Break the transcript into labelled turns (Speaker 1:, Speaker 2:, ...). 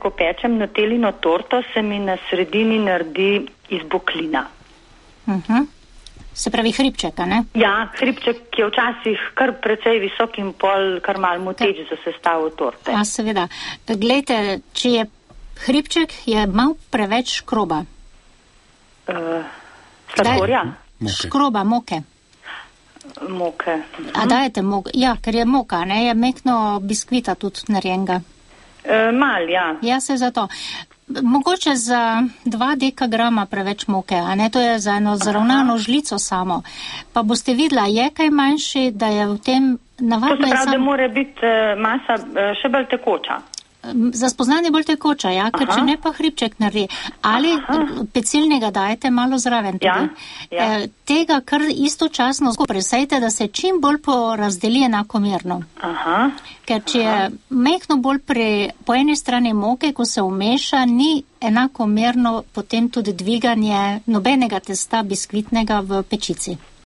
Speaker 1: ko pečem natelino torto, se mi na sredini naredi izboklina.
Speaker 2: Se pravi hribček, a ne?
Speaker 1: Ja, hribček je včasih kar precej visok in pol, kar malo moteč za sestavo torte.
Speaker 2: Ja, seveda. Glejte, če je hribček, je malo preveč škroba.
Speaker 1: Sladkorja?
Speaker 2: Škroba, moke.
Speaker 1: Moke.
Speaker 2: A dajete moke? Ja, ker je moka, ne? Je mekno biskvita tudi narejenega.
Speaker 1: Mal, ja.
Speaker 2: Ja, se zato. Mogoče za 2 dekagrama preveč moke, a ne? To je za eno zravnano žlico samo. Pa boste videla, je kaj manjši, da je v tem navadno...
Speaker 1: To se pravi, da mora biti masa še bolj tekoča.
Speaker 2: Za spoznanje bolj tekoča, ja, ker če ne pa hribček naredi. Ali pecilnega dajete malo zraven tudi.
Speaker 1: Ja.
Speaker 2: Tega kar istočasno presejte, da se čim bolj porazdeli enakomerno. Ker če je mehko bolj po eni strani moke, ko se umeša, ni enakomerno potem tudi dviganje nobenega testa biskvitnega v pečici.